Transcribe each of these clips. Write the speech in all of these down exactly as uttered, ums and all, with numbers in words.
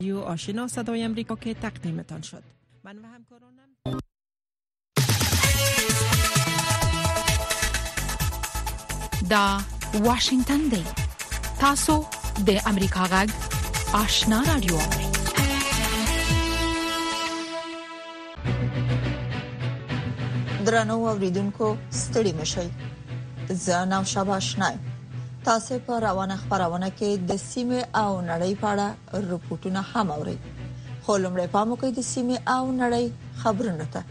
یو آشنا صدای امریکا که تقدیمتان شد. من و همکارانم دا واشنگتن دی. تاسو د امریکا غږ آشنا رادیو. درنو اوریدونکو ستړي مشئ. زه نام شابه آشنا. تاسو په روانه خبرونه کې د سیمه او نړۍ په اړه رپورټونه هم اورئ. خو لمړی پام وکړئ د سیمه او نړۍ خبرونه ته.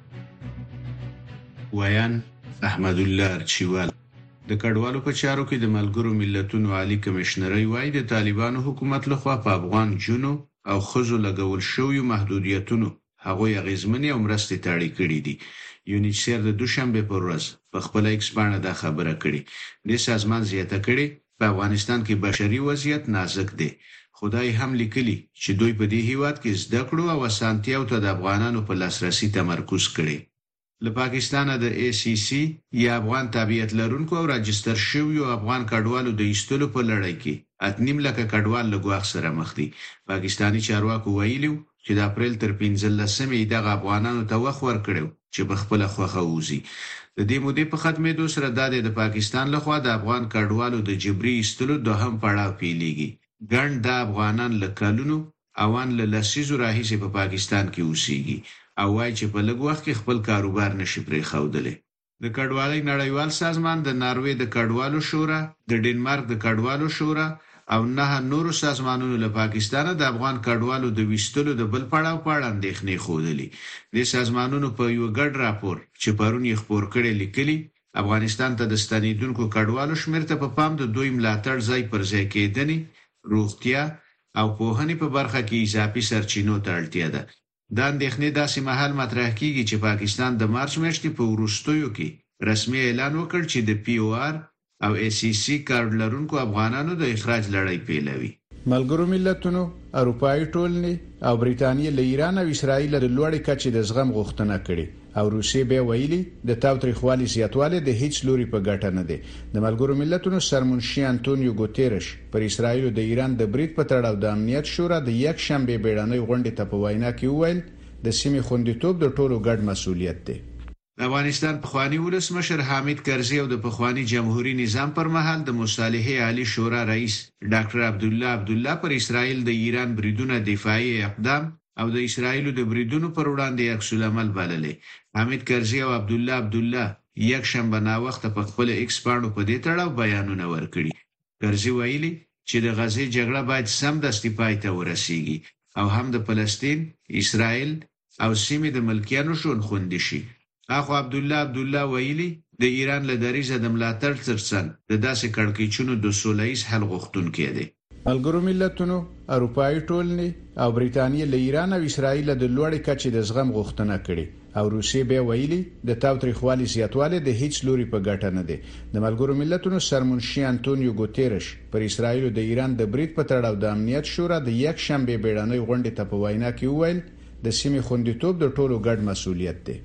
ویان احمد الله ارچیوال د کډوالو په چارو کې د ملګرو ملتونو عالی کمشنري وايي د طالبانو حکومت لخوا په افغان جنو او خزو لګول شوی محدودیتونو هغه غیزمنې او مرستې تاړي کړې دي. یونیسر د دوشنبه پر ورځ په خپل ایکس باندې دا خبره کړې. د سازمان زیاته کړې په افغانستان کې بشري وضعیت نازک دی. خدای هم لیکلي چې دوی په دې هیواد کې زده کړو او اسانتیاو ته د افغانانو په لاسرسي تمرکز کړي. له پاکستانه د ای سی سی یا افغان تابعیت لرونکو او راجستر شویو افغان کډوالو د ایستلو په لړۍ کې اتنیم لکه کډوال له ګواښ سره مخ دي. پاکستانی چارواکو ویلي چې د اپریل تر پنځلسمې دغه افغانانو ته وخت ورکړو چې په خپل خوخه ووزي. د دې مودې په ختمېدو سره د پاکستان لخوا د افغان کډوالو د جبري ایستلو دوهم پړاو پیلېږي. ګڼ د افغانان له کلونو اوان له لسیزو راهیسې په پاکستان کې اوسېږي او وايي چې په لږ وخت کې خپل کاروبار نشي پرې ښودلی. د کډوالۍ نړیوال سازمان د ناروې د کډوالو شورا، د ډنمارک د کډوالو شورا او نه نورو سازمانونو له پاکستان د افغان کډوالو د ویستلو د بل پړاو په اړه اندېښنې خوده. د سازمانونو په یو ګډ راپور چې پرون یې خپور کړی لیکلي افغانستان ته د ستنیدونکو کډوالو شمېر ته په پام د دوی ملاتړ ځای پر ځای کېدنې، روغتیا او پوهنې په برخه کې اضافي سرچینو ته اړتیا ده. دا اندېښنې داسې مهال مطرح کیږي چې پاکستان د مارچ میاشتې په وروستیو کې رسمي اعلان وکړ چې د پی او آر او ای سی سی کارت لرونکو افغانانو د اخراج لړۍ پیلوي. ملګرو ملتونو، اروپایي ټولنې او بریټانیا له ایران او اسرایل د لوړې کچې د زغم غوښتنه کړې او روسیې به ویلي د تاوتریخوالي زیاتوالی د هیڅ لوري په ګټه نه دی. د ملګرو ملتونو سرمنشي انټونیو ګوتيرش پر اسرایل د ایران د برید په تړاو د امنیت شورا د یک شنبه بیړنۍ غونډې ته په وینا کې وویل د سیمې خوندیتوب د ټولو ګډ مسؤلیت دی. د افغانستان پخوانی ولسمشر حامد کرزي او د پخوانی جمهوریت نظام پر مهال د مصالحه عالی شورا رئیس ډاکټر عبدالله عبدالله پر اسرائیل د ایران بریدونه دفاعي اقدام او د اسرائیل د بریدونو پر وړاندې عکس العمل بللې. حامد کرزي او عبدالله عبدالله یک شنبه نا وخت په خپل ایکس باندې په دې تړاو بیانونه ورکړي. کرزي ویلي چې د غزې جګړه باید سمدستي پای ته ورسیږي او هم د فلسطین، اسرائیل او سیمې د ملکیانو شون خوندي شي. اخو عبدالله عبدالله ویلي د ایران له دریزه د ملاتړ ترڅنګ د داسې کړکېچونو د سولهییز حل غوښتونکي دي. ملګرو ملتونو، اروپایي ټولنې او بریټانیا له ایران او اسرایل د لوړې کچې د زغم غوښتنه کړې او روسیې به ویلي د تاوتریخوالي زیاتوالی د هیڅ لوري په ګټه نه دی. د ملګرو ملتونو سرمنشي انټونیو ګوتيرش پر اسرایل د ایران د برید په تړاو د امنیت شورا د یک شنبه بیړنۍ غونډې ته په وینا کې وویل د سیمې خوندیتوب د ټولو ګډ مسؤلیت دی.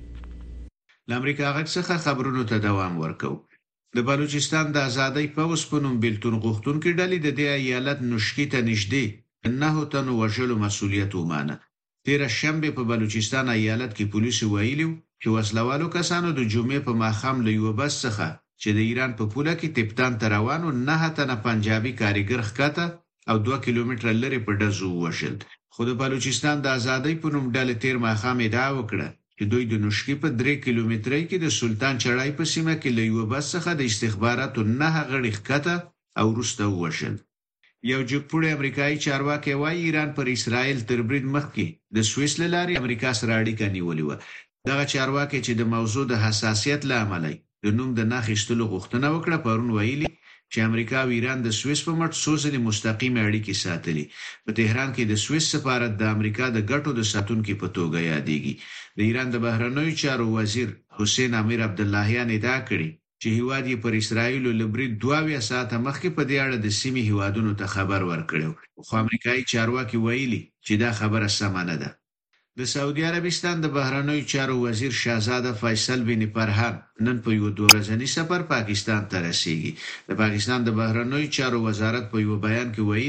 د امریکا غږ څخه خبرونو ته دوام ورکو. د بلوچستان د ازادۍ پوس په نوم بیلتون غوښتونکو ډلې د دې ایالت نشکی ته نږدې نه تنو وژلو مسؤلیت ومانه. تیر شنبه په بلوچستان ایالت کې پولیس ویلي چې وسلوالو کسانو د جمعې په ماښام له یو بس څخه چې د ایران په پوله کې تپتان ته روانو نه تنه پنجابي کاریګر ښکته او دوه کیلومتره لري په ډزو وشل. خو د بلوچستان د ازادۍ په نوم ډلې تیر ماښام ادعا وکړه چې دوی د نشکی په درې کیلومترۍ کې د سلطان چړای په سیمه کې له یو بس څخه د استخباراتو نه غړي ښکته او وروسته وشل. یو جګپوړی امریکایي چارواکي وايي ایران پر اسرائیل تر برید مخکې د سویس له لارې امریکا سره اړیکه نیولې و. دغه چارواکي چې د موضوع د حساسیت له امله د نوم د ناخښتلو غوښتنه وکړه پرون ویلي چې امریکا او ایران د سویس په مټ څو ځلې مستقیم اړیکې ساتلې. په تهران کې د سویس سفارت د امریکا د ګټو د ساتونکو په توګه یادېږي. د ایران د بهرنیو چارو وزیر حسین امیر عبداللهیان ادعا کړې چې هیواد یې پر اسرائیل له برید دوه ساعته مخکې په دې اړه د سیمې هیوادونو ته خبر ورکړو. خو امریکایي چارواکي ویلي چې دا خبره سمه نه ده. د سعودي عربستان د بهرنیو چارو وزیر شاهزاده فیصل بن فرحان نن په یو دوه ورځنی سفر پاکستان ته رسیږي. د پاکستان د بهرنیو چارو وزارت په یو بیان کې ویلي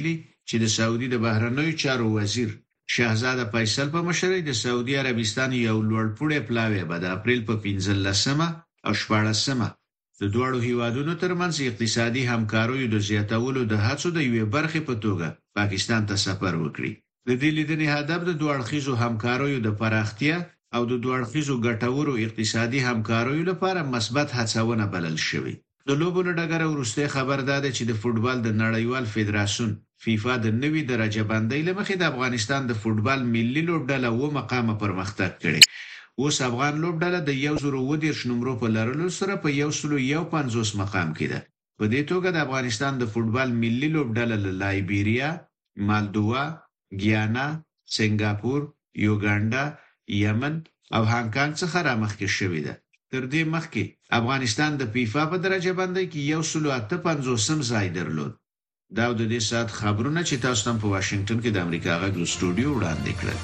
چې د سعودي د بهرنیو چارو وزیر شاهزاده فیصل په مشرۍ د سعودي عربستان یو لوړپوړی پلاوی به د اپریل په پنځلسمه او شپاړسمه د دوړو هیوادونو ترمنځ اقتصادي همکاریو د زیاتولو د هڅو د یوې برخې په توګه پاکستان ته سفر وکړي. د دې لیدنې هدف د دوه اړخیزو همکاریو د پراختیا او د دوه اړخیزو ګټورو اقتصادي همکاریو لپاره مثبت هڅونه بلل شوی. د لوبو له ډګره وروسته خبر داده چې د فوتبال د نړیوال فدراسیون فیفا د نوي درجه بندۍ لمخې د افغانستان د فوتبال ملي لوبډله و مقام پرمختګ کړي. اوس افغان لوبډله د یو زره و دیرش نمبر په لرلو سره په یو سل یو پنځوس مقام کې ده. په دې توګه د افغانستان د فوتبال ملي لوبډله له لایبیریا، مالدووا، ګیانا، سنگاپور، یوګانډا، یمن او هانګ کانګ څخه رامخکې شوې ده. تر دې مخکې افغانستان د فیفا په درجه بندۍ کې یو سل اته پنځوسم ځای درلود. دا د دې سات خبرونه چې تاسو هم په واشنگټن کې د امریکا غږ سټوډیو وړاندې کړل.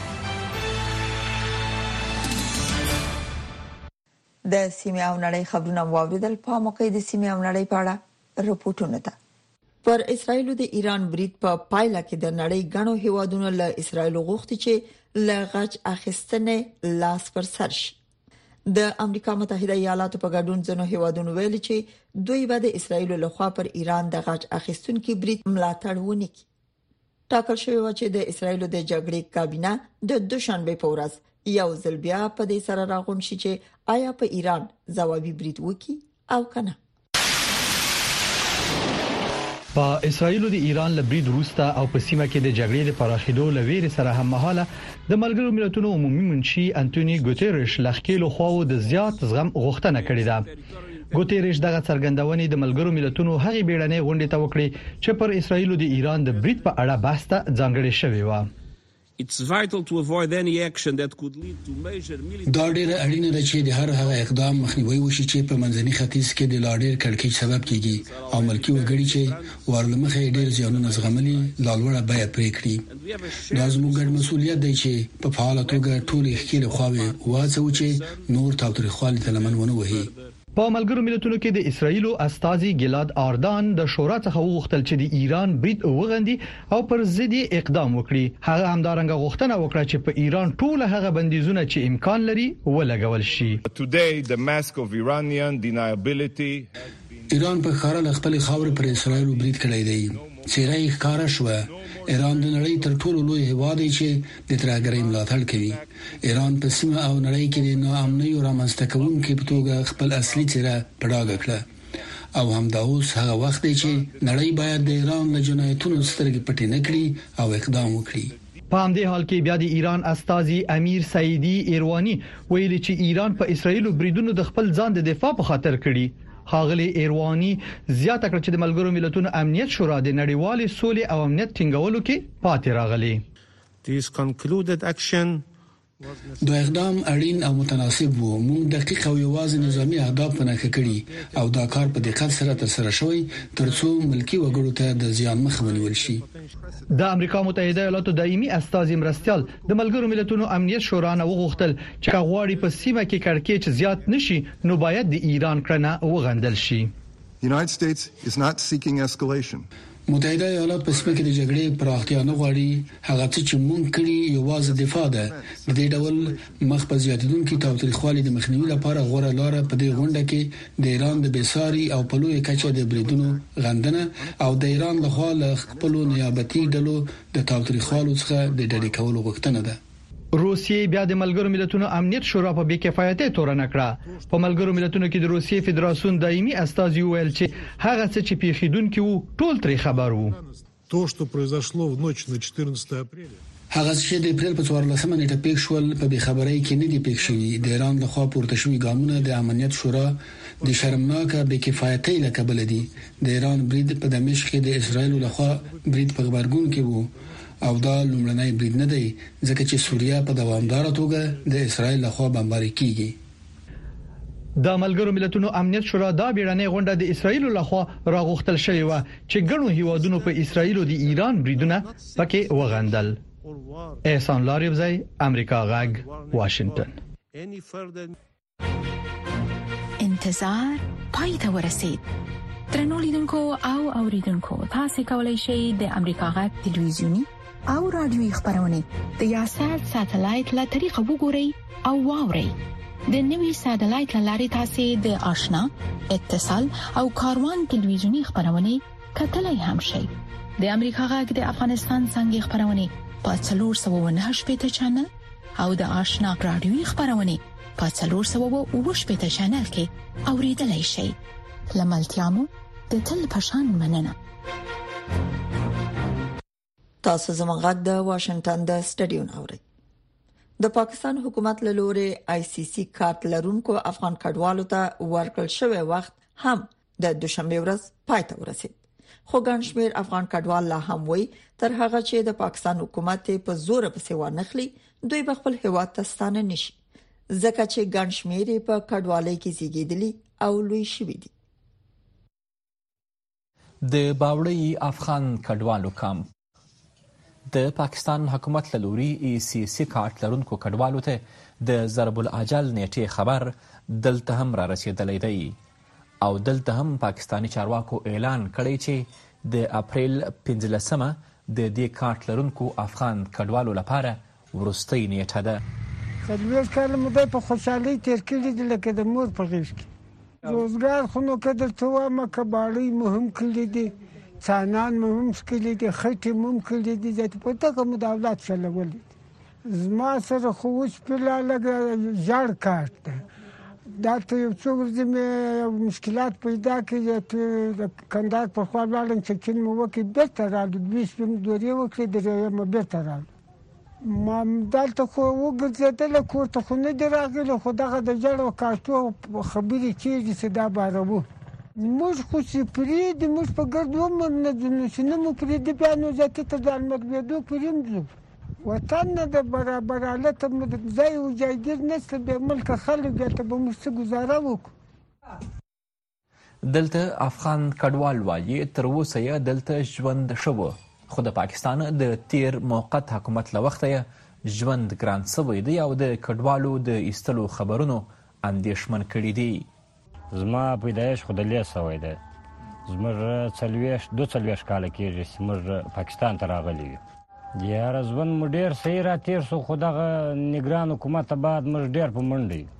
د سیمه او نړۍ خبرونه واوریدل. په موقع د سیمه او نړۍ په اړه رپورټونه ده. پر اسرایل د ایران برید په پا پایله کې د نړۍ غنو هیوادونو له اسرایل غوښتي چې لغچ اخیستنه لاس پر سر شي. د امریکا متحده ایالاتو په ګډون ځنو هیوادونو ویلي چې دوی به د اسرایل له خوا پر ایران د غچ اخیستونکو برید ملاتړ ونکړي. ټاکل شوی و چې د اسرایل د جګړې کابینه د دوشنبه په ورځ یو ځل بیا په دې سره راغون شي چې آیا په ایران ځوابي برید وکړي او کنه. په اسرایل د ایران له برید وروسته او په سیمه کې د جګړې د پراخېدو لویر سره هم مهاله د ملګرو ملتونو عمومي منشي انټونی ګوتيريش لخکېلو خواو د زیات زغم غوښتنه کړې ده. ګوتيريش دغه څرګندونې د ملګرو ملتونو هغې بیړنۍ غونډې ته وکړې چې پر اسرایل د ایران د برید په اړه بحث ته ځانګړې شوې و. It's vital to avoid any action that could lead to major military. دا ډېر اړینه ده چې د هر هغه اقدام مخنیوي وشي چې په منځني ختیځ کې د لاډیر کړکېچ سبب کیږي او ملکی وګړي چې ورلمخه ډېر زیانونه زغملي لالوړه بیا پرې کړی. دا زموږ ګډ مسؤلیت دی چې په فعال توګه ټول ښکېل خواوې واڅو چې نور تاوتریخوالي ته لمن ونه وهي. په ملګرو ملتونو کې د اسرایل استازي ګلاد اردان د شورا څخه وغوښتل چې د ایران برید وغندي او پر ضد اقدام وکړي. هغه همدارنګه غوښتنه وکړه چې په ایران ټول هغه بندیزونه چې امکان لري ولګول شي. Today the mask of Iranian deniability ایران په خارل خپل خاور پر اسرایل برید کړی دی. چیرې ښکارا شو ایران د نړۍ تر ټولو لوی هیواد دی چې د ترهګرۍ ملاتړ کوي. ایران په سیمه او نړۍ کې د ناامنۍ او رامنځته کوونکو په توګه خپل اصلي څېره پړاګه کړه او همدا اوس هغه وخت دی چې نړۍ باید د ایران له جنایتونو سترګې پټې نه کړي او اقدام وکړي. په همدې حال کې بیا د ایران استازي امیر سعیدی ایروانی ویلي چې ایران په اسرایل بریدونو د خپل ځان د دفاع په خاطر کړي. ښاغلي ایروانی زیاته کړ چې د ملګرو ملتونو امنیت شورا د نړیوالې سولې او امنیت ټینګولو کې پاتې راغلي. This concluded action دا اقدام اړین او متناسب وو. موږ دقیق او یوازې نظامی اهداف په نښه کړي او دا کار په دقت سره ترسره شوی ترڅو ملکی وګړو ته د زیان مخه ونیول شي. د امریکا متحده ایالاتو دایمي استازي مرستيال د ملګرو ملتونو امنیت شورا نه وغوښتل چې غواړي په سیمه کې کړکېچ زیات نشي نو باید د ایران کړنه وغندل شي. The United States is not seeking escalation. متحده ایالات په سیمه کې د جګړې پراختیا نه غواړي. هغه څه چې مونږ کړی یوازې دفاع ده. د دې ډول مخ په زیاتیدونکو تاوتریخوالي د مخنیوي لپاره غوړه لار په دې غونډه کې د ایران د بیساري او په لوی کچه د بریدونو غندنه او د ایران له خوا له خپل نیابتي ډلو د تاوتریخوالو څخه د ډډې کولو غوښتنه ده. روسیې بیا د ملګرو ملتونو امنیت شورا په بې کفایته تورن کړه. په ملګرو ملتونو کې د روسیې فدراسیون دایمي استازي ویل چې هغه څه چې پیښیدونکو وو ټول ترې خبر وو. То, что произошло в ночь на четырнадцатое апреля. هغه چې د اپریل په څوارلسمه نیټه پیښ شول په بې خبرۍ کې نه دی پیښ شوی. د ایران له خوا پورته شوی ګامونه د امنیت شورا د شرمناکه بې کفایتۍ له کبله دي. د ایران برید په دمشق کې د اسرایل له خوا برید په خبرګون کې وو او دا لومړنی برید نه دی ځکه چې سوریه په دوامدار توګه د اسرایل له خوا بمباري کیږي. د ملګرو ملتونو امنیت شورا دا بیړنۍ غونډه د اسرایل له خوا راغوښتل شوې و چې ګڼو هیوادونو په اسرایل او د ایران بریدونه پکې وغندل. احسان لاریوزی امریکا غږ واشنگټن. انتظار پای ته ورسید. ترنو لیدونکو او اوریدونکو تاسو کولی شئ د امریکا غږ ټلویزیونی او رادیوي خبرونه د یاشات ساتلایت له طریقو وګورئ او واورئ. د نوي ساتلایت لارې تاسو د آشنا اتصال او کاروان ټلویزیونی خبرونه کتلای هم شئ. د امریکا غږ د افغانستان څنګه خبرونه په څلور سوه او نهه شپږ چنل او د آشنا رادیوي خبرونه په څلور سوه او اووه شپږ چنل کې اوریدلای شئ. لملتيامو د تل پشان مننه. تاسو زموږ غږ د واشنگټن د سټډیو نوري. د پاکستان حکومت له لوري آی سی سی کارت لرونکو افغان کډوالو ته ورکړل شوی وخت هم د دوشنبه ورځ پای ته ورسید. خو ګڼ شمېر افغان کډوال لا هم وي تر هغه چې د پاکستان حکومت په زور پسې ورنخلي دوی به خپل هیواد ته ستانه نشي. ځکه چې ګڼ شمېر په کډوالۍ کې زیږیدلي او لوی شوي دي. د باوړی افغان کډوالو کمپ د پاکستان حکومت له لوري ای سی سی کارت لرونکو کډوالو ته د ضرب الاجل نیټه خبر دلته هم را رسیدلی دی او دلته هم پاکستانی چارواکو اعلان کړی چې د اپریل پنځلسمه د دې کارت لرونکو افغان کډوالو لپاره ورستۍ نیټه ده. څلوېښت کاله مو په خوشحالۍ تیر کړي دي لکه د مور په غېږ کې. روزګار خو نو که درته وایم کباړۍ مو هم کړي دي، څانان مو هم څکلي دي، خټې مو هم کړي دي، ځکه په ټکه مو د اولاد چلولي دي. زما سره خو اوس فعلا لږ ژړ کارت ده. دا ته یو څو ورځې مې مشکلات پیدا کړي. د کندهار په خوا لاړم چکین مو وکړې بېرته رالو، دوې شپې مو دورې وکړې درېیمه بېرته رالو. ما دلته خو وګرځېدله کور ته خو نه دي راغلي، خو دغه د ژړو کارتو خبرې کېږي چې دا بارو. موږ خو چې پرېږدي موږ په ګرد عمر نه ځو، نو چې نه مو پرېږدي بیا نو زیاتې ته د المرګېدو پورې هم ځو. وطن نه د برابر حالته مو د ځای او جایګیر نشته، بې ملکه خلک بیا ته به موږ څه ګزاره وکړو. دلته افغان کډوال وایي تر اوسه یې دلته ژوند شوی، خو د پاکستان د تیر موقت حکومت له وخته ژوند ګران شوی دی او د کډوالو د ایستلو خبرونو اندېښمن کړي دي. زما پیدایش خو د لیس سوی دی. زموږ څلوېښت دوه څلوېښت کاله کېږي چې موږ پاکستان ته راغلي یو. یاره ژوند مو ډېر صحیح راتېر شو، خو دغه نګران حکومت بعد موږ ډېر په منډه یو.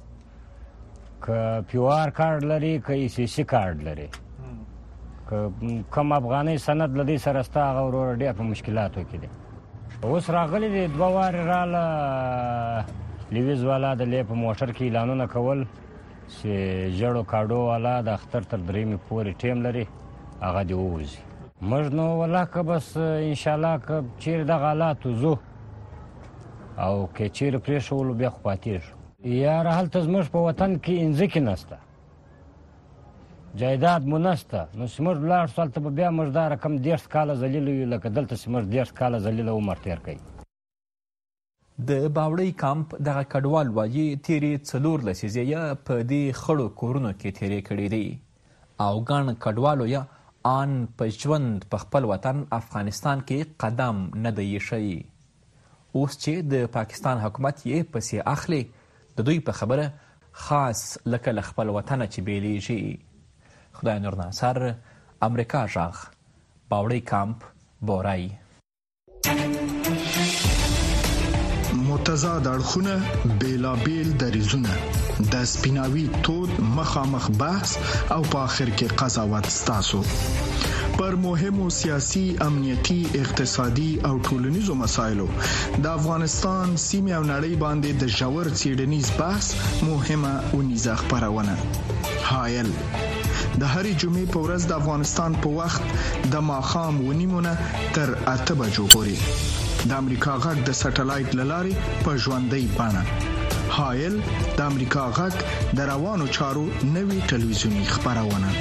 که پیو آر کارډ لري که ای سی سی کارډ لري، که کم افغاني سند لدی سره ستا هغه وروره ډېر په مشکلاتو کې دی. اوس راغلي دي دوه وارې راله لیویز والا د لې په موټر کې اعلانونه کول چې ژړو کاډو والا د اختر تر درېیمې پورې ټیم لري هغه دې ووځي. موږ نو والله که بس انشاءالله که چیرې دغه حالاتو ځو او که چیرې پرېښولو بیا خو پاتې شو. یاره هلته زموږ په وطن کې انځکې نشته، جایداد مو نشته، نو چې موږ ولاړ شو هلته به بیا موږ دا رقم دېرش کاله ذلیله یو لکه دلته چې موږ دېرش کاله ذلیله عمر تېر کوي. د باوړی کمپ دغه کډوال وایي تیرې څلور لسیزې یې په دې خړو کورونو کې تېرې کړي دي او ګڼ کډوالو یې آن په ژوند په خپل وطن افغانستان کې قدم نه دی ایښی. اوس چې د پاکستان حکومت یې پسې اخلي د دوی په خبره خاص لکه له خپل وطنه چې بیلیږي. خدای نور ناصر، امریکا غږ، باوړی کمپ، بورای. متضاد اړخونه، بیلابیل دریځونه، د سپیناوي تود مخامخ بحث او په آخر کې قضاوت ستاسو پر مهمو سیاسي، امنیتي، اقتصادي او ټولنیزو مسایلو د افغانستان سیمه او نړۍ باندې د ژور څېړنیز بحث مهمه اونیزه خبرونه. حایل د هرې جمعې په ورځ د افغانستان په وخت د ماښام ونیمونه تر اته بجو پورې د امریکا غږ د سټلایټ لارې په ژوندۍ بڼه. حایل د امریکا غږ د روانو چارو نوي ټلویزیونی خبرونه.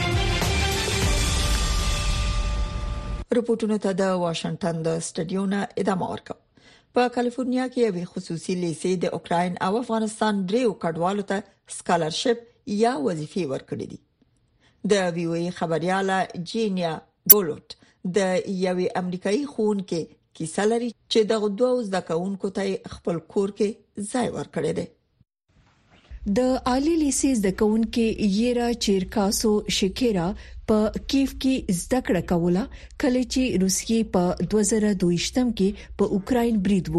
رپورټونو ته د واشنگټن د سټډیو نه ادامه ورکوم. په کالیفورنیا کې یو خصوصي لیسې د اوکراین او افغانستان دریو کډوالو ته سکالرشپ یا وظیفې ورکړې دي. د وی او ای خبرياله جینیا بولوت د یوې امریکایي ښوونکې کیسه لري چې د دوه زده کوونکو ته خپل کور کې ځای ورکړی دی. د عالی لیسې د کونکو یرا چیرکاسو شکیرا په کیف کې زده کړه کوله کله چې روسیې په دوه زره دوه یم کې په اوکرين برید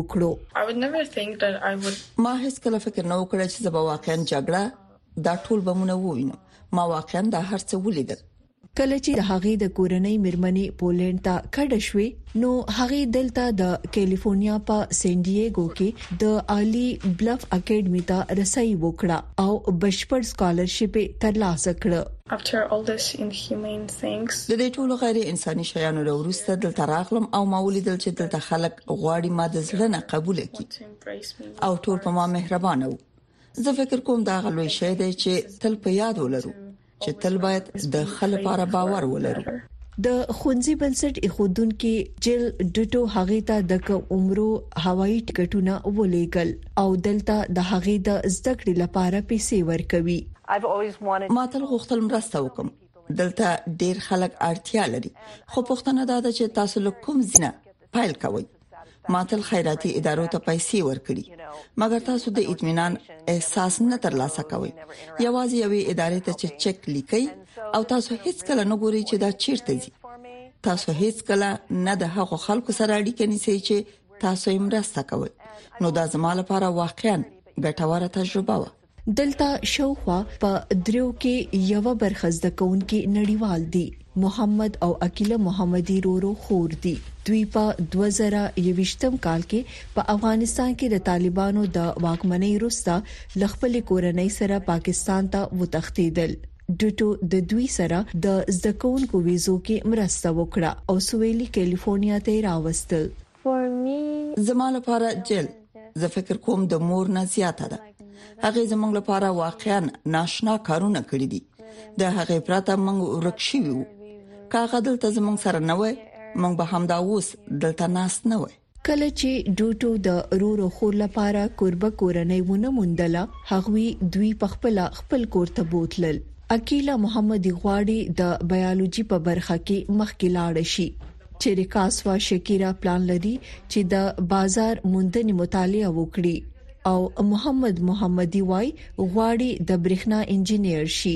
وکړو. ما هیڅ کله فکر نه وکړ چې زه به واقعا جګړه دا ټول بمونه ووینم. ما واقعا دا هر څه ولیدل. کله چې د هغې د کورنۍ مرمنې پولند ته کډه شوې نو هغې دلته د کیلیفورنیا په سان ډیګو کې د عالی بلف اکیډمي ته رسۍ وکړه او بشپړ سکالرشپ ترلاسه کړ. After all this inhumane things د دې ټولو غیر انساني شیانو وروسته دلته راغلم او ما ولیدل چې دلته خلک غواړي ما د زړه نه قبول کړي او ټول په ما مهربانه وو. زه فکر کوم دا غلوي شی دی چې تل په یاد ولرو چې تل باید د خلک لپاره باور ولرو. د خونځي بنسټ اخودونکو جیل ډټو هغه ته د عمرو هوایي ټکټونه ولېګل او دلته د هغه د زده کړې لپاره پیسې ورکوي. ما تل غوښتل مرسته وکم. دلته ډیر خلک اړتیا لري خو پوښتنه دا ده چې تاسو له کوم ځنه فایل کوئ. ما تل خیراتي ادارو ته پیسې ورکړي مګر تاسو د اطمینان احساس نه ترلاسه کوئ. یوازې یوې ادارې ته چې چک لیکي او تاسو هیڅ کله نه ګورئ چې دا چیرته ځي. تاسو هیڅ کله نه د هغو خلکو سره اړیکه نیسئ چې تاسو یې مرسته کوئ. نو دا زما لپاره واقعا ګټوره تجربه و. دلته شوخوا په دریو کې یو برخه زده کوونکي نړیوال دي. محمد او عقیله محمدي رورو خور دي. دوی په دوه زره یوویشتم کال کې په افغانستان کې د طالبانو د واکمنۍ وروسته لخپل کورنۍ سره پاکستان ته وتښتیدل. ډټو د دوی سره د زده کوونکو ویزو کې مرسته وکړه او سویلي کیلیفورنیا ته راوستل. زما لپاره جیل زه فکر کوم د مور نه زیاته ده. هغه زموږ لپاره واقعا ناشنا کارونه کړی دي. د هغه پراته موږ ورکشي وو. کاغه دلته زموږ سره نه وای موږ به هم دا اوس دلته ناس نه وای. کله چې ډوټو د رورو خور لپاره قربه کورنۍ ونه مونډله هغوی دوی په خپل خپل کور ته بوتلل. عقیله محمدي غواړي د بایولوژي په برخه کې مخکې لاړ شي. چریکاسوا شکیرا پلان لري چې د بازار موندنې مطالعه وکړي او محمد محمدي وای غواړي د برېښنا انجینیر شي.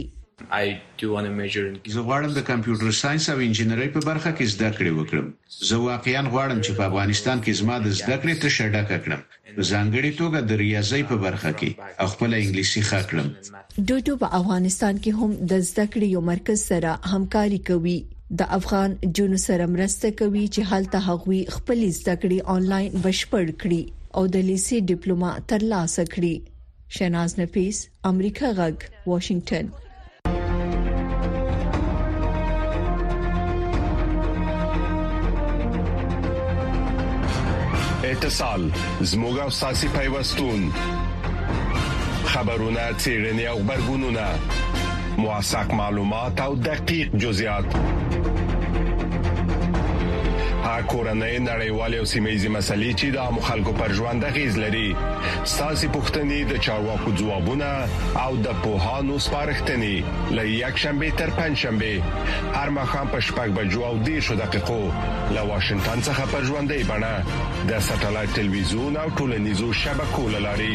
زه غواړم د کمپیوټر ساينس او انجینرۍ په برخه کې زده کړې وکړم. زه واقعا غواړم چې په افغانستان کې زما د زده کړې ته شډکه کړم. په ځانګړي توګه د ریاضي په برخه کې او خپل انګلیسي ښه کړم. ډوټو په افغانستان کې هم د زده کړې یو مرکز سره همکاري کوي. د افغان جنو سره مرسته کوي چې هلته هغوی خپل زده کړې آنلاین بشپړ کړي او د لیسې ډیپلوما ترلاسه کړي. شناز نفیس، امریکا غږ، واشنگټن. اتصال زموږ او ساسي پیوستون خبرونه چیرنی او خبرګونونه موثق معلومات او دقیق جزئیات کورنۍ نړیوالې او سیمه‌یزې مسلې چې د مخالکو پر ژوند غیز لري. ساسي پښتنې د چارواکو ځوابونه او د پوهانو سپارښتنې له یک شنبه تر پنځ شنبه هر مخام په شپږ بجو او دېرش دقیقو له واشنگټن څخه پر ژوندۍ بڼه د ساتلایت ټلویزیون او ټولنیزو شبکو لاري.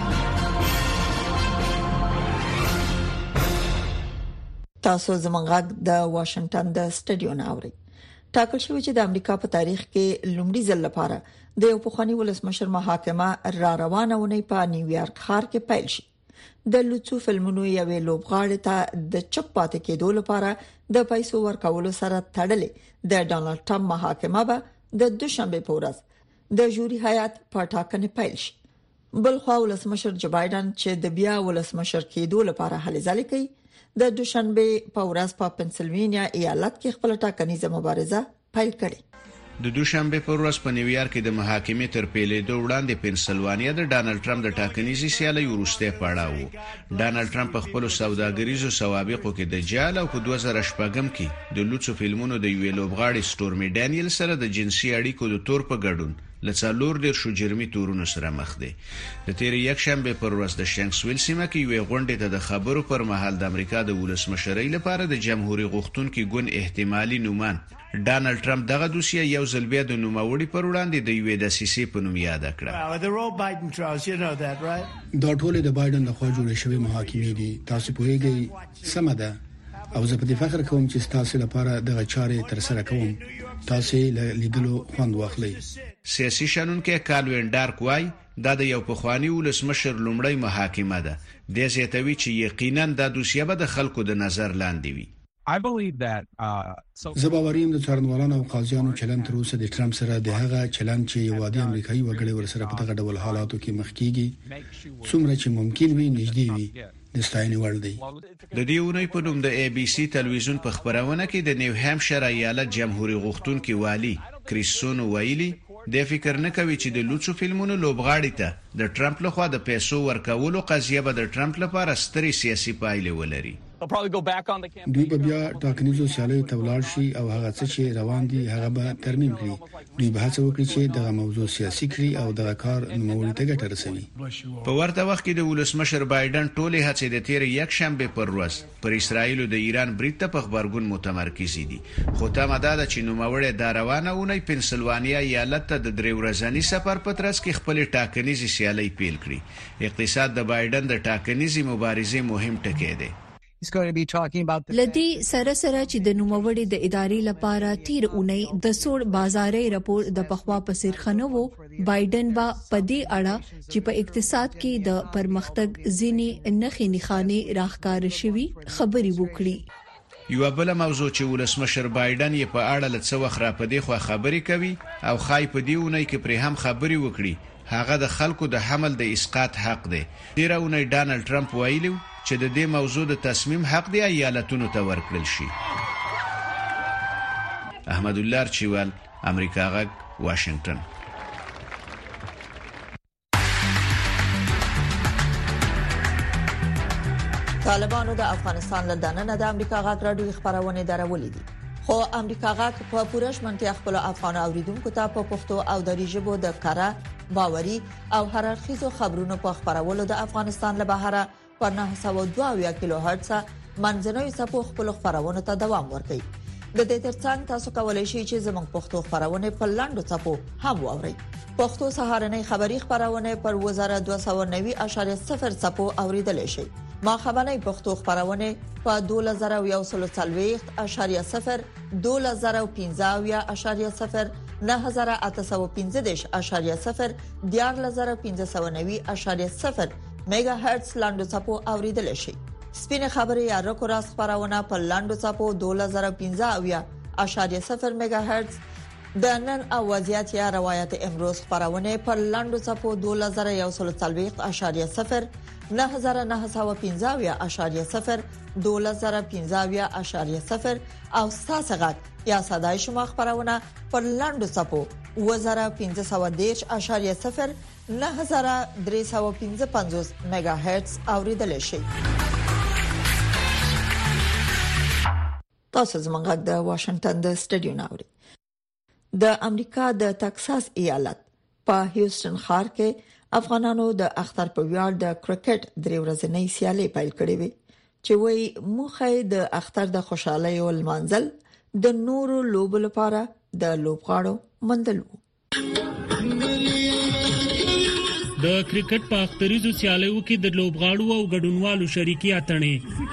تاسو زموږ د واشنگټن د سټډیو ناوړي. ټاکل شوی چې د امریکا په تاریخ کې لومړي ځل لپاره د یو پخوانی ولسمشر محاکمه را روانه ونی په نیویارک ښار کې پیل شي. د لوڅو فلمونو یوې لوبغاړې ته د چپ پاتې کېدو لپاره د پیسو ورکولو سره تړلې د ډانلډ ټرمپ محاکمه به د دوشنبه په ورځ د جوري هیئت په ټاکنه پیل شي. بل خو ولسمشر جو بایدن چې د بیا ولسمشر کېدو لپاره هلې ځلې کوي د دوشنبه په ورځ په پنسلوانیا ایالت کې خپل ټاکنیزه مبارزه پیل کړې. د دوشنبه په ورځ په نیویارک کې د محاکمې تر پیلېدو وړاندې پنسلوانیا د ډانلډ ټرمپ د ټاکنیزې سیالۍ وروسته پړاو و. ډانلډ ټرمپ په خپل سوداګریزو سوابقو کې د جال او په دوه زره شپږم کې د لوڅو فلمونو د یو لوبغاړي سټورمي ډانیل سره د جنسي اړیکو د تور په ګډون لڅالور ډیر شو جرمي تورونو سره مخ دي. د تیر یک شنبه پر ورځ د شانکسویل سیمه کې یو غونډه ته د خبرو پر مهال د امریکا د ولسمشرۍ لپاره د جمهوریت غوښتونکو ګوند احتمالي نومان ډانلډ ټرمپ دغه دوسیه یو ځل بیا د نوموړي پر وړاندې د یوې دسیسې په نوم یاد کړه. دا ټول د بایدن لخوا جوړې شوې محاکمې دي. تاسو پوهیږئ سم ده او زه په دې فخر کوم چې تاسو لپاره دغه چارې تر سره کوم. تاسو له لیدلو خوند واخلئ. سیاسي شنونکو کالوین ډارک وای دا د یو پخوانی ولسمشر لومړی محاکمه ده. د زیاتوي چې یقینا د دوسیه به د خلکو د نظر لاندې وي. زه باوریم د څارنوالانو او قاضیانو چلند تر اوسه د ټرمپ سره د هغه چلند چې یو عادي امریکایي وګړي ورسره په دغه ډول حالاتو کې مخ کیږي څومره چې ممکن وي نږدې وي د ستاینې وړ دی. د دې اونۍ په نوم د ای بي سي تلویزیون په خبرونه کې د نیو هامشیر ایالت جمهوریت غوښتونکي والی کریسون ویلي د فکر نه کوي چې د لوڅو فلمونو لوبغاړي ته د ټرمپ لخوا د پیسو ورکولو قضیه به د ټرمپ لپاره ستري سیاسي پایلې ولري. دوی به بیا ټاکنیزو سیالیو ته ولاړ شي او هغه څه چې روان دي هغه به ترمیم کړي. دوی به هڅه وکړي چې دغه موضوع سیاسي کړي او دغه کار نوموړي ته ګټه رسوي. په ورته وخت کې د ولسمشر بایدن ټولې هڅې د تیر یک شنبه پر ورځ پر اسرایل او د ایران برید ته په خبرګون متمرکز دي. خو تمه ده چې نوموړي د روانه اونۍ پنسلوانیا ایالت ته د درې ورځني سفر په ترڅ کې خپل ټاکنیزي سیالي پیل کړي. اقتصاد د بایدن د ټاکنیزي مبارزې مهم ټکی دی. لدی سره سره چې د نوموړي د ادارې لپاره تیر اونۍ د سوړ بازاري راپور د پخوا په سرخنه وو. بایدن با پدې اړه چې په اقتصاد کې د پرمختګ ځینی نخې نښانې راښکار شوي خبري وکړي. یو بل موضوع چې ولسمشر بایدن یې په اړه لڅ وخت را پدې خو خبري کوي او خای په دی اونۍ کې پر هم خبري وکړي هغه د خلکو د حمل د اسقاط حق دی. تیر اونۍ ډانلډ ټرمپ ویلي چې د دې موضوع د تصمیم حق دی ایالتونو ته ورکړل شي. احمد الله چوال امریکا غږ واشنگټن. طالبانو د افغانستان له دننه د امریکا غږ راډیو خبرونه درولې دي. خو امریکا غږ په پوره شمنتیا خپل افغان اوریدونکو ته په پښتو او دری ژبه د کاره باوري او هررخیزو خبرونو په خبرولو د افغانستان له بهره په نه سوه دوه کیلو هرتز منځنوي څپو خپل خبرونه ته دوام ورکړي. د دې ترڅنګ تاسو کولای شئ چې زموږ پښتو خبرونه په لاندو څپو هم واورئ. پښتو سهارنۍ خبری خبرونه پر وزارت دوه سوه نوي اعشاریه صفر څپو اوریدل شي. ما خبرنۍ پښتو خبرونه په دوه زره یو سل څلوېښت اعشاریه صفر دوه زره پنځه اعشاریه صفر نه زره اته سوه پنځه اعشاریه صفر دیار زره پنځه سوه نوي اعشاریه صفر میگا هرتز لاندو څپو اوریدل شي. سپینه خبري یا رکو راس خبرونه په لاندو څپو دوه زره پنځه اعشاریه صفر میگا هرتز د نن او وضعیت یا روایت امروز خبرونه په لاندو څپو دوه زره یو سل څلوېښت اعشاریه صفر نه زره نه سوه پنځه اعشاریه صفر دوه زره پنځه اعشاریه صفر او ساسغت یا صداي شما خبرونه په لاندو څپو و زره پنځه سوه دېرش اعشاریه صفر نه زره درې سوه پنځه پنځوس میگا هرتز اوریدل شي. تاسو زموږ د واشنگټن د سټډیو ناوړي. د امریکا د ټکساس ایالت په هیوستن ښار کې افغانانو د اختر په ویاړ د کرکټ درې ورځنۍ سیالي پیل کړې وي چې وایي موخه د اختر د خوشحالۍ او منزل د نورو لوبو لپاره د لوبغاړو مندل وو. د کرکټ په اختریزو سیالیو کې د لوبغاړو او ګډونوالو شریکي اتنې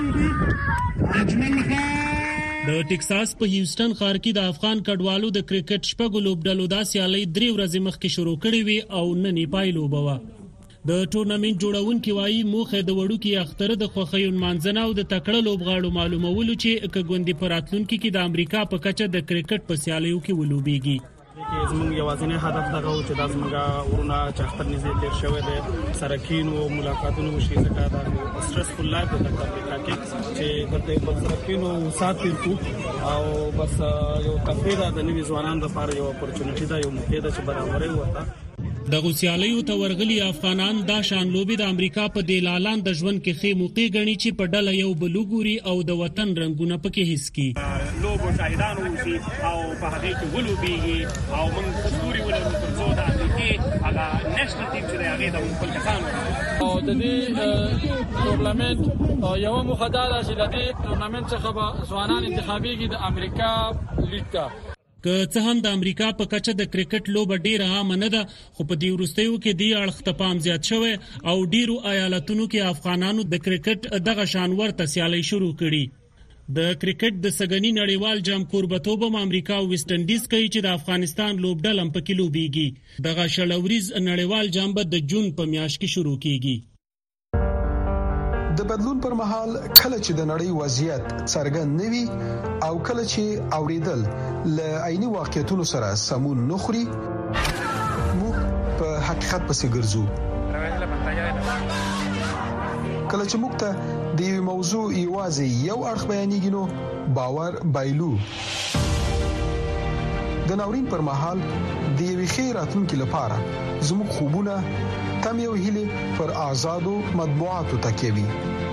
د ټکساس په هیوستن ښار کې د افغان کډوالو د کرکټ شپږ لوبډلو د سیالي درې ورځې مخکې شروع کړې وي او نن یې پای لوبوه. د ټورنمنت جوړونکي وایي موخه د وړوکي اختر د خوښیو منځنه او د تکړه لوبغاړو معلومولو چې کګوندي پراتلونکو کې د امریکا په کچه د کرکټ په سیالیو کې ولوبېږي. کې زموږ یوازینی هدف دغه و چې د زموږ ورونه چې اختر نږدې تیر شوی دی سرکین او ملاقاتونه وشي ځکه دا سټرسفل لایف د امریکا کې چې د بل سرکین او سات تیر او بس یو تفریح د نوي ځوانانو لپاره یو اپورچونټی دا یو موقع ده چې برابرې وته. د غوسیالیو ته ورغلي افغانان دا شان لوبي د امریکا په دیلالان د ژوند کې خې موقع غني چې په ډله یو بلوګوري او د وطن رنگونه پکې حس کی لوبو شاهدان وشي او په هغه کې ولوبيږي او موږ کستوري ولرو ترڅو د کې هغه نېشنل ټیم چې هغه د خپل کسانو او د دې ټورنمنت یو مخدار چې د دې ټورنمنت څخه به ځوانان انتخابيږي د امریکا لیګ ته. که څه هم د امریکا په کچه د کرکټ لوبه ډیره عام نه ده، خو په دې وروستیو کې د اړخ ته پام زیات شوی او ډیرو ایالتونو کې افغانانو د کرکټ دغه شانور تسیالي شروع کړي. د کرکټ د سګنی نړیوال جام کوربتوب هم امریکا او ویسټ انډیز کوي چې د افغانستان لوبډل هم پکې لوبيږي. دغه شلوريز نړیوال جام به د جون په میاشت کې شروع کیږي. د بدلون پر مهال کله چې د نړۍ وضعیت څرګند نوي او کله چې اوریدل ل عیني واقعیتونو سره سمون نخري، موږ په حقیقت پسې ګرځو. کله چې موږ ته د یو موضوع ایوازي یو اړخ بیانېږي نو باور بایلو. د ناورین پر مهال د یوې خیراتونکو لپاره زموږ خوبونه تم یو هیله پر آزادو مطبوعاتو تکیوي.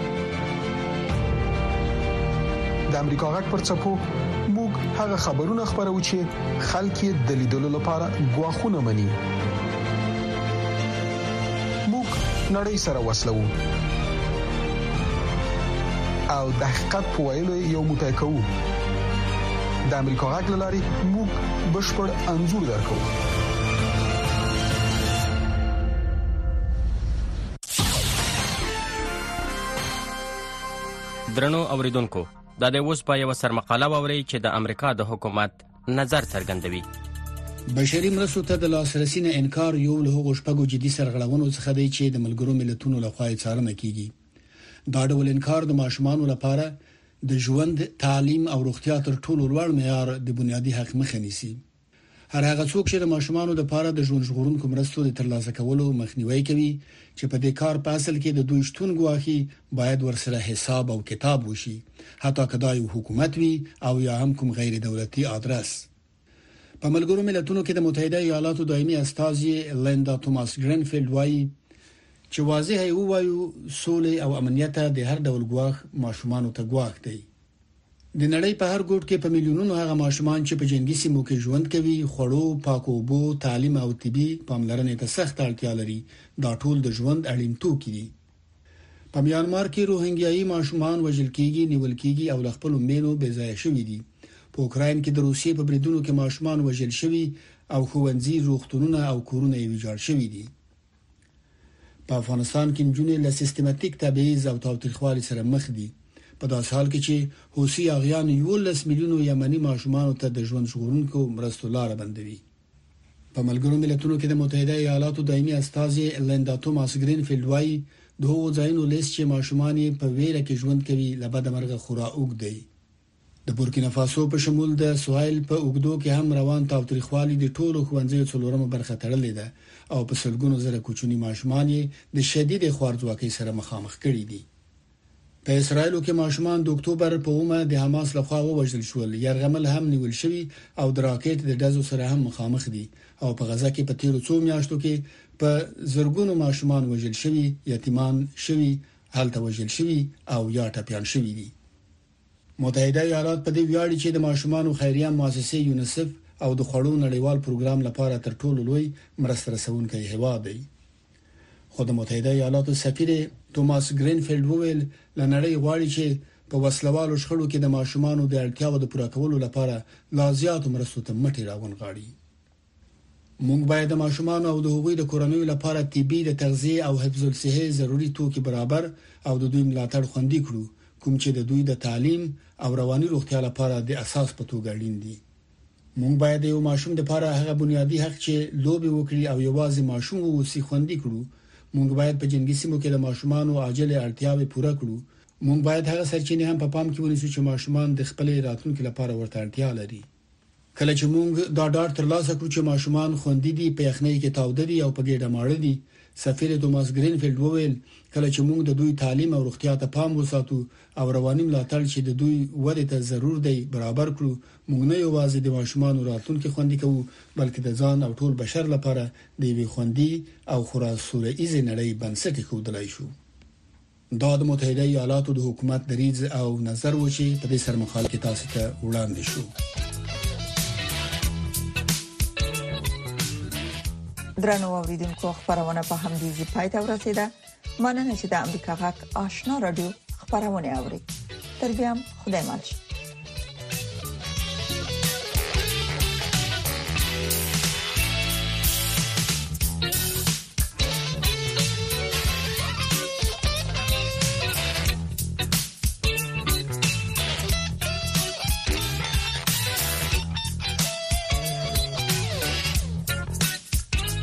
د امریکا غږ پر چپو موږ هغه خبرونه خبرو چې خلک یې د لیدلو لپاره غواخونه مني. موږ نړۍ سره وسلو او د حقیقت په ویلو یو موټی کوو. د امریکا غږ لاري موږ بشپړ انزور درکو. درنو اوریدونکو، دا د اوس په یو سرمقاله ووري چې د امریکا د حکومت نظر څرګندوي. بشري مرستو ته د لاسرسي نه انکار یو له هغو شپږو جدي سرغړونو څخه دی چې د ملګرو ملتونو لخوا څارنه کیږي. دا ډول انکار د ماشومانو لپاره د ژوند، تعلیم او روغتیا تر ټولو لوړ معیار د بنیادي حق مخه نیسي. هر هغه څوک چې د ماشومانو لپاره د ژوند ژغورونکو مرستو د ترلاسه کولو مخنیوي کوي چې په دې کار په اصل کې د دوی شتون ګواهي باید ورسره حساب او کتاب وشي، حتی کدا یو حکومت وي او یا هم کوم غیر دولتي ادرس. په ملګرو ملتونو کې د متحده ایالاتو دایمي استازي لیندا توماس ګرینفیلډ وايي چې واضح یې وایو سولې او امنیت د هر ډول ګواښ ماشومان ته ګواښ دی. د نړۍ په هر ګوټ کې په میلیونونو هغه ماشومان چې په جنگي سیمو کې ژوند کوي، خوړو، پاکو اوبو، تعلیم او طبي پاملرنې ته سخت اړتیا لري. دا ټول د ژوند اړین توکي دي. په میانمار کې روهینګیایي ماشومان وژل کیږي، نیول کیږي او خپل مینو بې ځای شوي دي. په اوکراین کې د روسیې په بریدونو کې ماشومان وژل شوي او ښوونځي، روغتونونه او کورونه یې ویجاړ شوي دي. په افغانستان کې نجونې له سیستماتیک تبعیض او تاوتریخوالي سره مخ دي، په داسې حال کې چې حوثي اغیان یولس میلیونو یمني ماشومانو ته د ژوند ژغورونکو مرستو لاره بندوي. په ملګرو ملتونو کې د متحده ایالاتو دایمي استازي لیندا توماس ګرینفیلډ وايي د هغو ځایونو لیست چې ماشومان په ویره کې ژوند کوي له بده مرغه خورا اوږد دی. د بورکینا فاسو په شمول د سوایل په اوګدو کې هم روان تاوتریخوالي د ټولو ښوونځیو څلورمه برخه تړلې ده او په سلګونو زره کوچني ماشومان د شدید خوارځواکۍ سره مخامخ کړي دي. په اسرائیل کې ماشومان د اکتوبر په اومه د حماس لخوا وژل شول، یرغمل هم نیول شوی او د راکټ د ډزو سره هم مخامخ دي او په غزا کې په تیرو څو میاشتو کې په زرګونو ماشومان وژل شوی، یتیمان شوی، هلته وژل شوی او یا ټپيان شوی دي. متحده ایالات په دې ویاړي چې د ماشومانو خیریه مؤسسه یونیسف او د خوړو نړیوال پروګرام لپاره تر ټولو لوی مرسته رسونکی هیواد دی. خو د متحده ایالاتو سفیر توماس ګرینفیلډ وویل لنړۍ غواړي چې په وسلوالو شخړو کې د ماشومانو د اړتیاو د پوره کولو لپاره لازمات مرستو ته مټي راونغاړي. موږ باید د ماشومانو او د هغوی د کورنیو لپاره طبي، د تغذیه او حفظ الصحه ضروري توکي برابر او د دوی ملاتړ خوندي کړو، کوم چې د دوی د تعلیم او رواني روغتیا لپاره د اساس په توګه اړین دي. موږ باید یو ماشوم لپاره هغه بنیادی حق چې لوبي وکړي او یوازې ماشوم ووسی خوندي کړو. موږ باید په جنگي سیمو کې د ماشومانو عاجل اړتیاوې پوره کړو. موږ باید هغه سرچینې هم په پام کې ونیسو چې ماشومان د خپل راتلونکي لپاره ورته اړتیا لري. کله چې موږ دا ډاډ ترلاسه کړو چې ماشومان خوندي دي، په یخنۍ کې تاوده دي او په ګډه ماړه دي، سفیر توماس ګرینفیلډ وویل کله چې موږ د دوی تعلیم او روغتیا ته پام وساتو او رواني ملاتړ چې د دوی ودې ته ضرور دی برابر کړو، موږ نه یوازې د ماشومان راتلونکي خوندي کوو بلکې د ځان او ټول بشر لپاره د یوې خوندي او خورا سوله ایزه نړۍ بنسټ ایښودلای شو. دا د متحده ایالاتو د حکومت دریځ او نظر و چې په دې سرمخال کې تاسو ته وړاندې شو. درنو اوریدونکو خبرونه په همدې ځای پای ته ورسیده. مننه چې د امریکا غږ آشنا رادیو خبرونه اوري. تر بیا خدای مالشه.